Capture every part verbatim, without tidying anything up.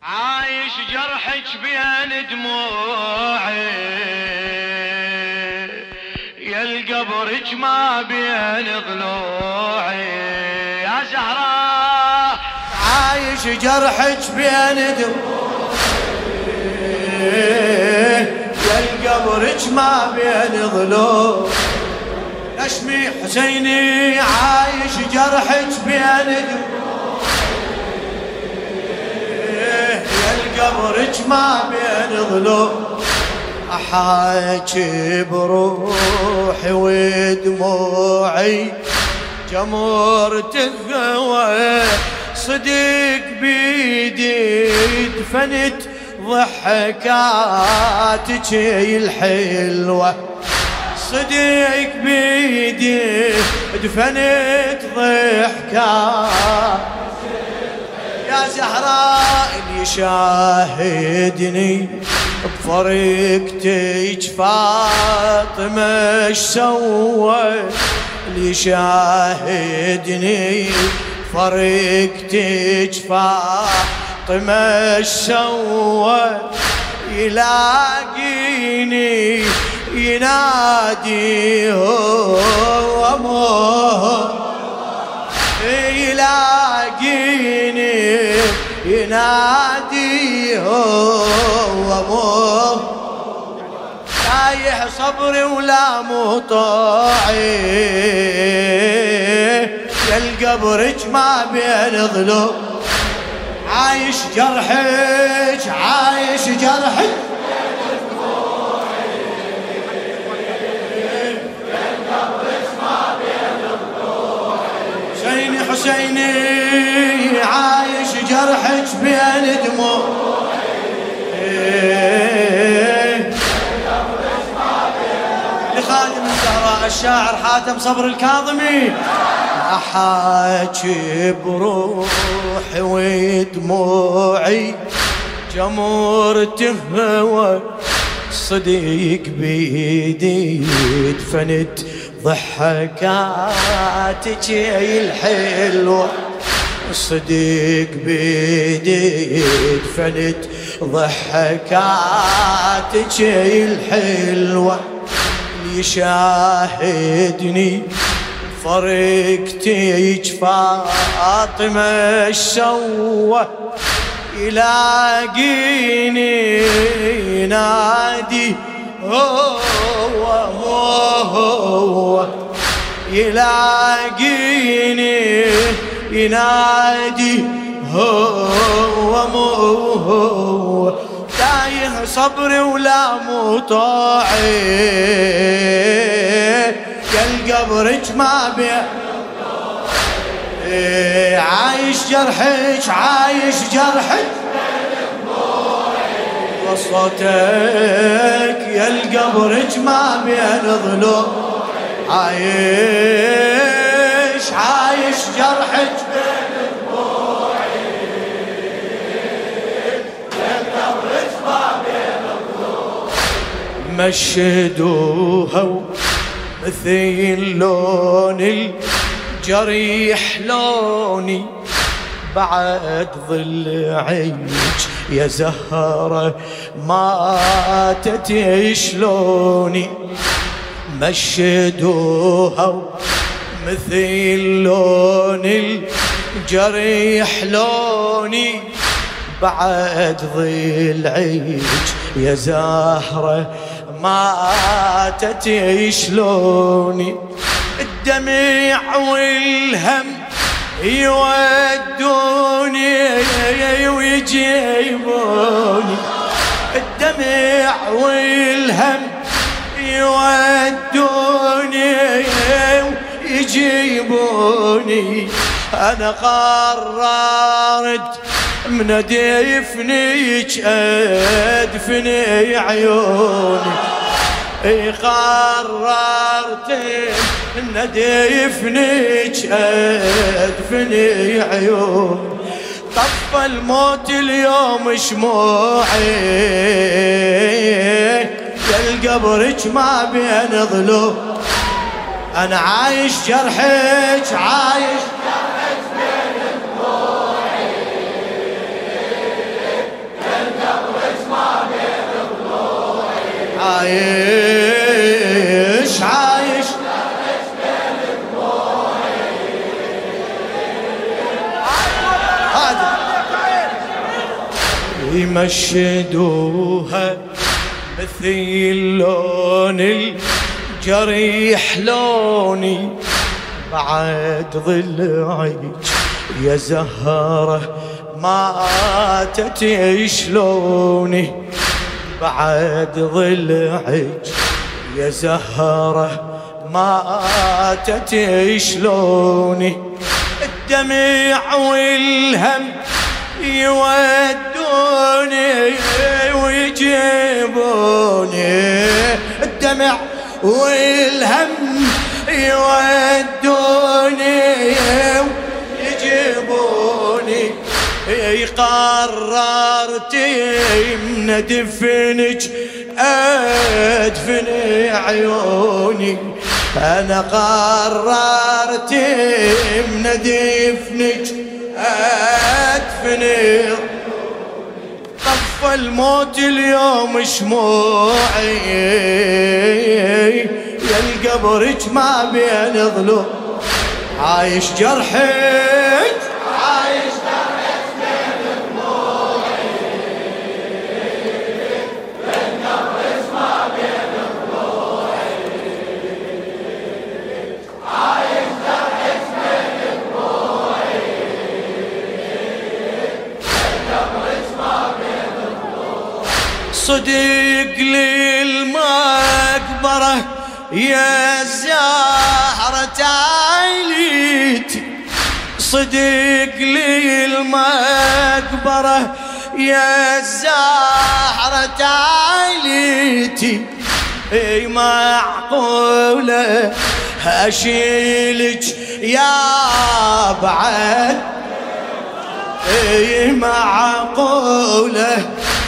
عايش جرحك بين دموعي، يا القبرك ما بين ضلوعي. يا زهراء عايش جرحك بين دموعي، يا القبرك ما بين ضلوعي. اشمي حسيني عايش جرحك بين دموعي، قبرك ما بين ضلوع. احاكي بروحي ودموعي، جمرت الهوى صدق بيدي دفنت ضحكاتك الحلوة. صدق بيدي دفنت ضحكاتك يا زهراء. اللي شاهدني بفرقتك فاطمة اش سوى، اللي شاهدني بفرقتك فاطمة اش سوى. يلاقيني ينادي هو موه، يلاقيني ينادي هو موه. تايه صبري ولا مطاعي، يا القبرك ما بين ضلوع. عايش جرحك عايش جرحك حسيني عايش جرحك بين دموعي. لخادم الزهراء الشاعر حاتم صبر الكاظمي. احاكي بروحي ودموعي، جمرت الهوى صديق بيدي دفنت ضحكاتك الحلوة. صديق بيدي دفنت ضحكاتك الحلوة. يشاهدني فرقتك فاطمة اش سوى. يلاقيني ينادي هو هو، يلاقيني ينادي هو هو. تايه صبري ولا مطاعي، يا القبرك ما بين. عايش جرحك عايش جرحك صوتك، يا القبرك ما بين ضلوع. عايش عايش جرحك بين دموعي، يا القبرك ما بين ضلوع. مشدوها مثل لون الجريح لوني، بعد ضلعيك يا زهرة ماتت شلوني. مشدوها مثل لون الجريح لوني، بعد ضلعيك يا زهرة ماتت شلوني. الدمع والهم يودوني ويجيبوني، الدمع والهم يودوني ويجيبوني. أنا قررت من دفنك أدفني عيوني. قررت ان دفنك ادفني عيون. طفى الموت اليوم شموعي، يا القبرك ما بين ضلوع. انا عايش جرحك عايش جرحك بين دموعي، عايش عايش هذا يمشدوها مثل لون الجريح لوني بعد ضلعك يا زهرة ماتت شلوني بعد ضلعك يا زهرة ماتت شلوني الدمع والهم يودوني ويجيبوني الدمع والهم يودوني ويجيبوني قررت من دفنك ادفن عيوني انا قررت من دفنك ادفن طفى الموت اليوم شموعي يا القبرك ما بين ضلوع عايش جرحك عايش جرحك بين ضلوعي يا القبرك ما بين ضلوعي عايش جرحك بين ضلوعي يا القبرك ما بين ضلوعي صديق للمقبرة يا زهرة عيلتي صديق لي المقبرة يا زهرة عيلتي اي معقولة اشيلك يا بعد اي معقولة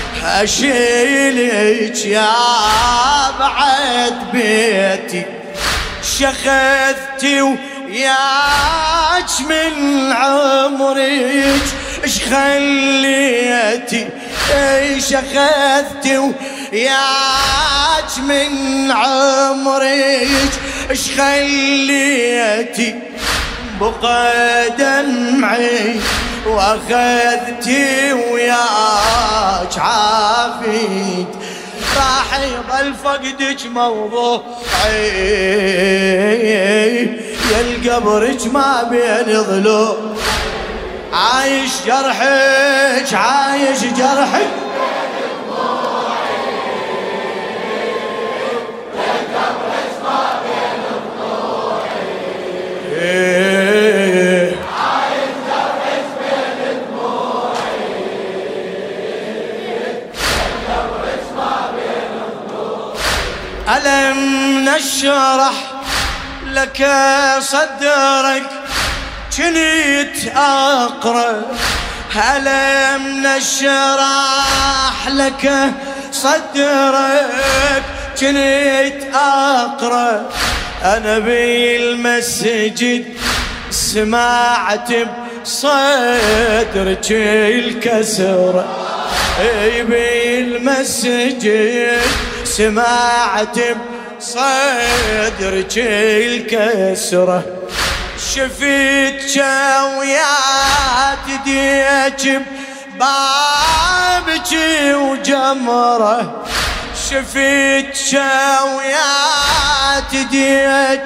اشيلك يا بعد بيتي شخذتي وياك من عمرك اش خليتي اي شخذتي وياك من عمرك اش خليتي بقى دمعي واخذتي وياك عافيت راح يظل فقدك موضوعي يا القبرك ما بين ضلوع عايش جرحك عايش جرحك ألم نشرح لك صدرك كنت أقرأ ألم نشرح لك صدرك كنت أقرأ أنا بالمسجد سمعت بصدرك الكسرة اي بالمسجد سمعت بصدرك الكسرة شفت شويات ديك بابك وجمرة شفت شويات ديك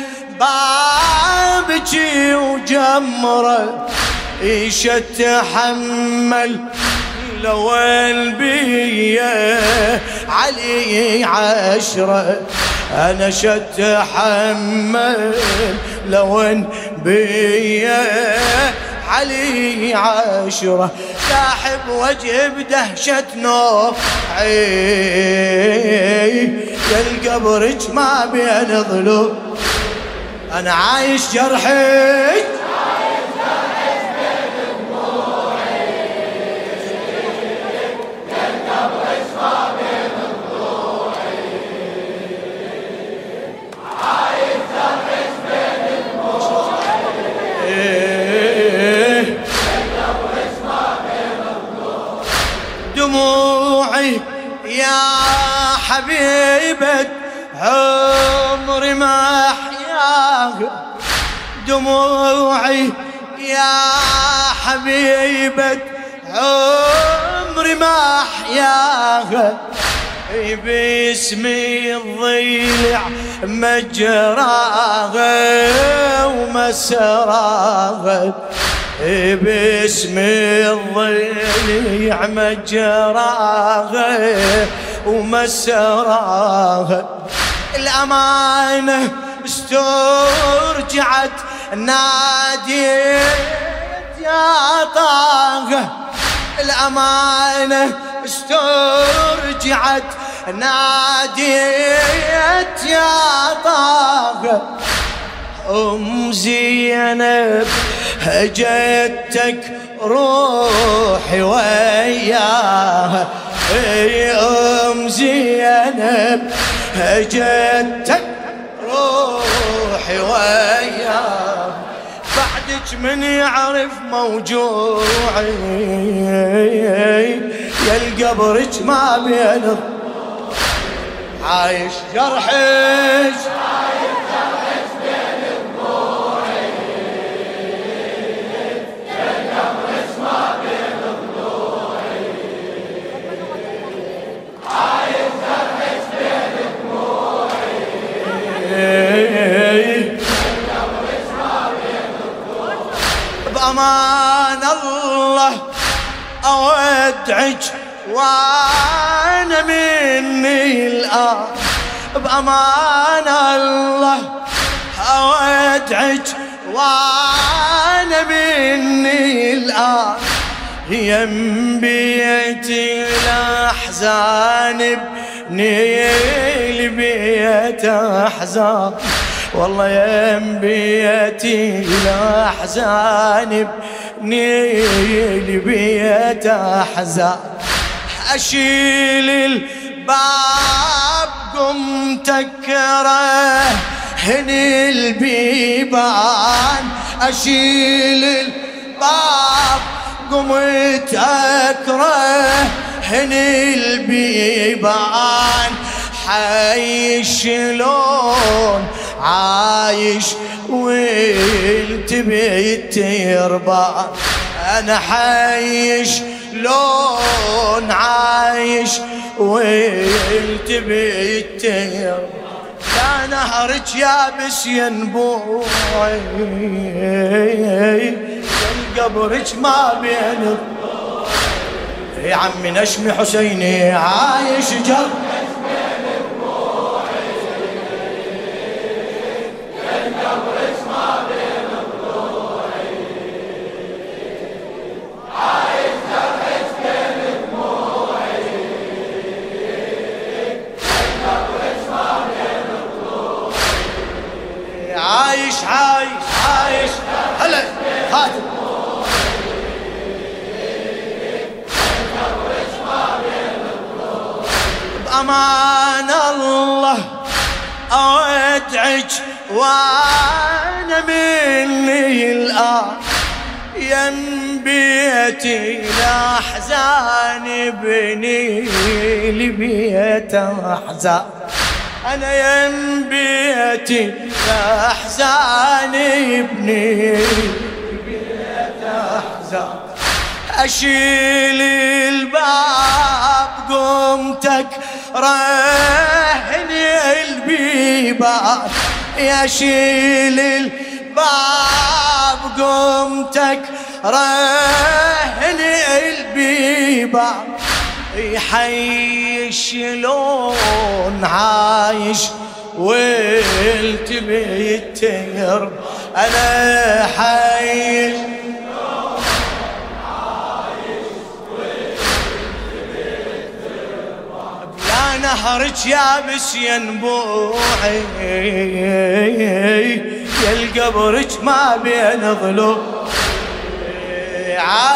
بابك وجمرة ايش اتحمل لو البيه علي عشرة أنا شتحمل لو بيه علي عشرة ساحب وجه بدهشة نوعي يا القبرك ما بين ضلوع أنا عايش جرحك دموعي يا حبيبة عمري ما أحياها دموعي يا حبيبة عمري ما أحياها باسمي الضلع مجراها ومسراها باسمي الضلع مجراها ومسراها الأمانة استرجعت ناديت يا طه الأمانة استرجعت ناديت يا طه أم زينب هجتك روحي وياها أم زينب هجتك روحي وياها بعدك من يعرف موجوعي يا القبرك ما بين عايش جرحك عايش جرحك بين ضلوعي يا القبرك ما بين ضلوعي عايش جرحك بين ضلوعي بأمان الله أودعك وأنا مني الآن بأمان الله أودعك وأنا مني الآن ينبيتي الأحزان ابني البيت أحزان والله ينبيتي الأحزان ابني البيت أحزان أشيل الباب قمت أكرهني البيبان أشيل الباب قمت أكرهني البيبان حي شلون عايش وانت بيت يربان انا حي شلون عايش وانت بيت يربان لا نهرك يابس ينبوعي قبرك ما بين يا عمي نشمي حسيني عايش جر عايش عايش عايش هلا خاتم بأمان الله أودعك وأنا مني الآن ينبيتي الأحزان ابني لبيت أحزان أنا ينبيتي الأحزان ابني لبيت أحزان أشيل الباب قمتك رهني البيبان يشيل الباب قمتك رهني البيبان يحي شلون عايش وانت بيتير انا حي شلون عايش وانت بيتير بلا نهرك يابس ينبوعي يا القبرك ما بين ضلوع